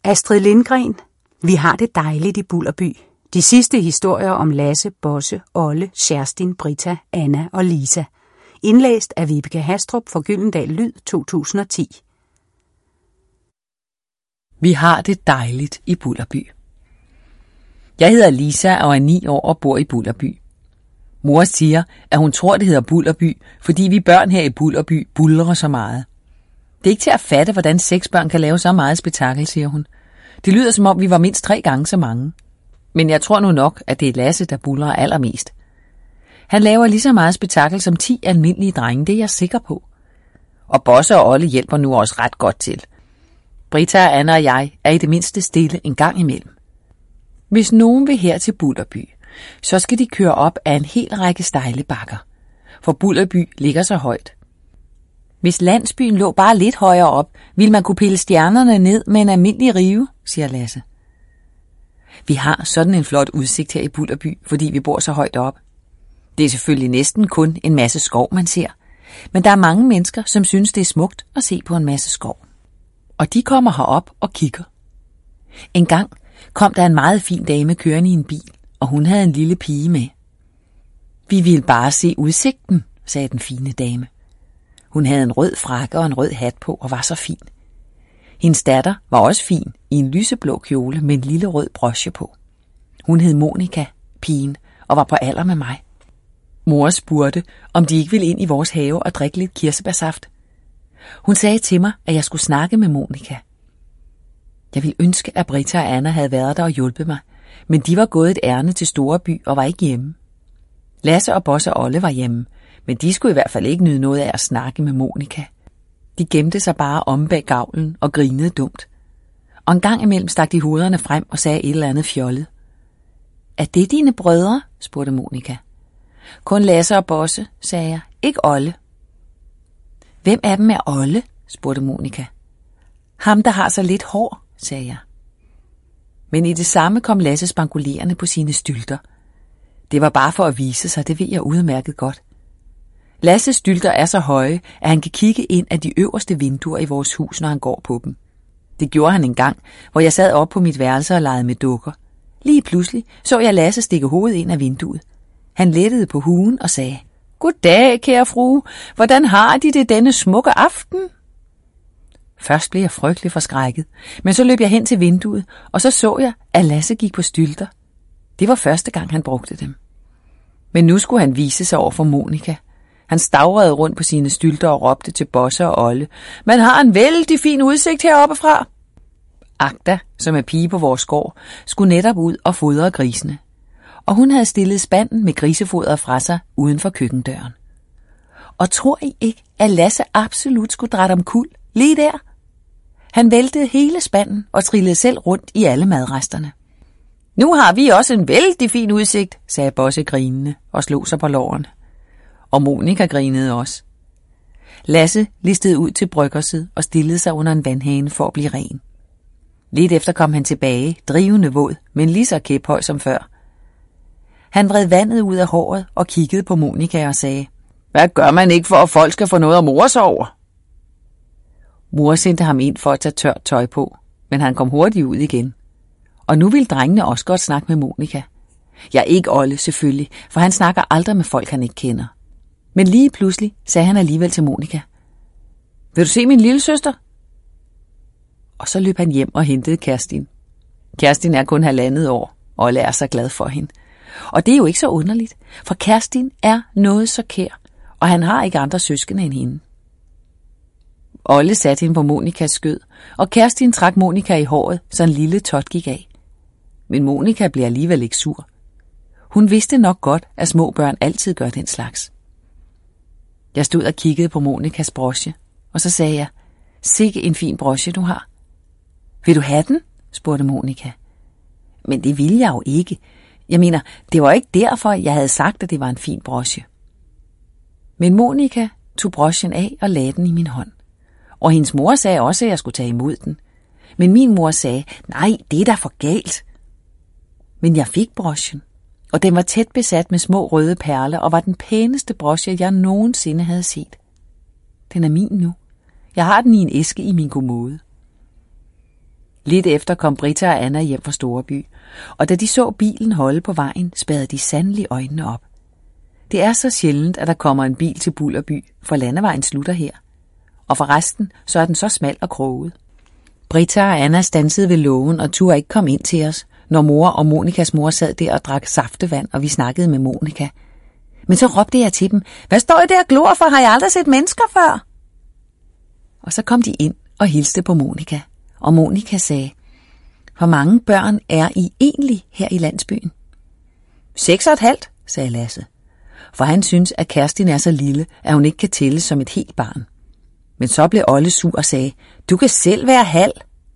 Astrid Lindgren. Vi har det dejligt i Bulderby. De sidste historier om Lasse, Bosse, Olle, Kerstin, Britta, Anna og Lisa. Indlæst af Vibeke Hastrup for Gyldendal Lyd 2010. Vi har det dejligt i Bulderby. Jeg hedder Lisa og er 9 år og bor i Bulderby. Mor siger, at hun tror, det hedder Bulderby, fordi vi børn her i Bulderby buldrer så meget. Det er ikke til at fatte, hvordan 6 børn kan lave så meget spektakel, siger hun. Det lyder som om, vi var mindst 3 gange så mange. Men jeg tror nu nok, at det er Lasse, der buldrer allermest. Han laver lige så meget spektakel som 10 almindelige drenge, det er jeg sikker på. Og Bosse og Olle hjælper nu også ret godt til. Britta, Anna og jeg er i det mindste stille en gang imellem. Hvis nogen vil her til Bulderby, så skal de køre op af en hel række stejle bakker. For Bulderby ligger så højt. Hvis landsbyen lå bare lidt højere op, ville man kunne pille stjernerne ned med en almindelig rive, siger Lasse. Vi har sådan en flot udsigt her i Bulderby, fordi vi bor så højt op. Det er selvfølgelig næsten kun en masse skov, man ser. Men der er mange mennesker, som synes, det er smukt at se på en masse skov. Og de kommer herop og kigger. En gang kom der en meget fin dame kørende i en bil, og hun havde en lille pige med. Vi ville bare se udsigten, sagde den fine dame. Hun havde en rød frakke og en rød hat på og var så fin. Hendes datter var også fin i en lyseblå kjole med en lille rød broche på. Hun hed Monika, pigen, og var på alder med mig. Mor spurgte, om de ikke ville ind i vores have og drikke lidt kirsebærsaft. Hun sagde til mig, at jeg skulle snakke med Monika. Jeg ville ønske, at Britta og Anna havde været der og hjulpet mig, men de var gået et ærne til Storeby og var ikke hjemme. Lasse og Bosse og Olle var hjemme, men de skulle i hvert fald ikke nyde noget af at snakke med Monika. De gemte sig bare om bag gavlen og grinede dumt. Og en gang imellem stak de hovederne frem og sagde et eller andet fjollet. Er det dine brødre? Spurgte Monika. Kun Lasse og Bosse, sagde jeg. Ikke Olle. Hvem af dem er Olle? Spurgte Monika. Ham, der har så lidt hår, sagde jeg. Men i det samme kom Lasse spankulerende på sine stylter. Det var bare for at vise sig, det ved jeg udmærket godt. Lasses stylter er så høje, at han kan kigge ind af de øverste vinduer i vores hus, når han går på dem. Det gjorde han en gang, hvor jeg sad op på mit værelse og legede med dukker. Lige pludselig så jeg Lasse stikke hovedet ind af vinduet. Han lettede på huen og sagde, Goddag, kære frue. Hvordan har de det denne smukke aften? Først blev jeg frygtelig forskrækket, men så løb jeg hen til vinduet, og så jeg, at Lasse gik på stylter. Det var første gang, han brugte dem. Men nu skulle han vise sig over for Monika. Han stavrede rundt på sine stylter og råbte til Bosse og Olle. Man har en vældig fin udsigt heroppefra. Agda, som er pige på vores gård, skulle netop ud og fodre grisene. Og hun havde stillet spanden med grisefoder fra sig uden for køkkendøren. Og tror I ikke, at Lasse absolut skulle drætte omkuld lige der? Han væltede hele spanden og trillede selv rundt i alle madresterne. Nu har vi også en vældig fin udsigt, sagde Bosse grinende og slog sig på lårene. Og Monika grinede også. Lasse listede ud til bryggerset og stillede sig under en vandhane for at blive ren. Lidt efter kom han tilbage, drivende våd, men lige så kæphøj som før. Han vred vandet ud af håret og kiggede på Monika og sagde, hvad gør man ikke for, at folk skal få noget at more sig over? Mor sendte ham ind for at tage tørt tøj på, men han kom hurtigt ud igen. Og nu ville drengene også godt snakke med Monika. Ja, ikke Olle selvfølgelig, for han snakker aldrig med folk, han ikke kender. Men lige pludselig sagde han alligevel til Monika, vil du se min lille søster? Og så løb han hjem og hentede Kerstin. Kerstin er kun 1,5 år, og Olle er så glad for hende. Og det er jo ikke så underligt, for Kerstin er noget så kær, og han har ikke andre søskende end hende. Olle satte hende på Monikas skød, og Kerstin trak Monika i håret, så en lille tot gik af. Men Monika blev alligevel ikke sur. Hun vidste nok godt, at små børn altid gør den slags. Jeg stod og kiggede på Monikas broche, og så sagde jeg, sikke en fin broche du har. Vil du have den? Spurgte Monika. Men det ville jeg jo ikke. Jeg mener, det var ikke derfor, jeg havde sagt, at det var en fin broche. Men Monika tog brochen af og lagde den i min hånd. Og hendes mor sagde også, at jeg skulle tage imod den. Men min mor sagde, nej, det er da for galt. Men jeg fik brochen, og den var tæt besat med små røde perler og var den pæneste broche, jeg nogensinde havde set. Den er min nu. Jeg har den i en æske i min kommode. Lidt efter kom Britta og Anna hjem fra Storeby, og da de så bilen holde på vejen, spærrede de sandelig øjnene op. Det er så sjældent, at der kommer en bil til Bulderby, for landevejen slutter her. Og forresten, så er den så smal og kroget. Britta og Anna stansede ved lågen og turde ikke komme ind til os, når mor og Monikas mor sad der og drak saftevand, og vi snakkede med Monika. Men så råbte jeg til dem, hvad står I der og glor for? Har jeg aldrig set mennesker før? Og så kom de ind og hilste på Monika, og Monika sagde, hvor mange børn er I egentlig her i landsbyen? 6,5, sagde Lasse, for han synes, at Kerstin er så lille, at hun ikke kan tælles som et helt barn. Men så blev Olle sur og sagde, du kan selv være halv.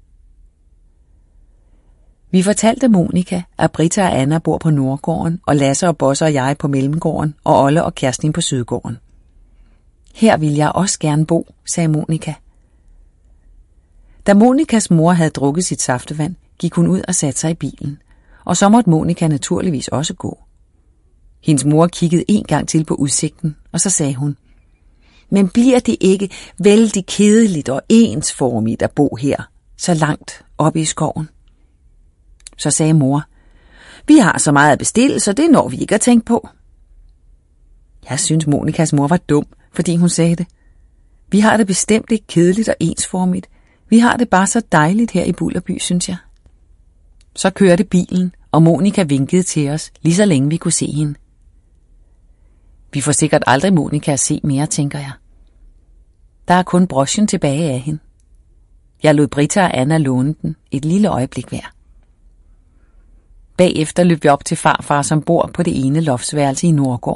Vi fortalte Monika, at Britta og Anna bor på Nordgården, og Lasse og Bosse og jeg på Mellemgården, og Olle og Kerstin på Sydgården. Her vil jeg også gerne bo, sagde Monika. Da Monikas mor havde drukket sit saftevand, gik hun ud og satte sig i bilen, og så måtte Monika naturligvis også gå. Hendes mor kiggede en gang til på udsigten, og så sagde hun, men bliver det ikke vældig kedeligt og ensformigt at bo her, så langt oppe i skoven? Så sagde mor, vi har så meget at bestille, så det når vi ikke at tænke på. Jeg synes Monikas mor var dum, fordi hun sagde det. Vi har det bestemt ikke kedeligt og ensformigt. Vi har det bare så dejligt her i Bulderby, synes jeg. Så kørte bilen, og Monika vinkede til os, lige så længe vi kunne se hende. Vi får sikkert aldrig Monika at se mere, tænker jeg. Der er kun brochen tilbage af hende. Jeg lod Britta og Anna låne den et lille øjeblik hver. Bagefter løb vi op til farfar, som bor på det ene loftsværelse i Nordgården.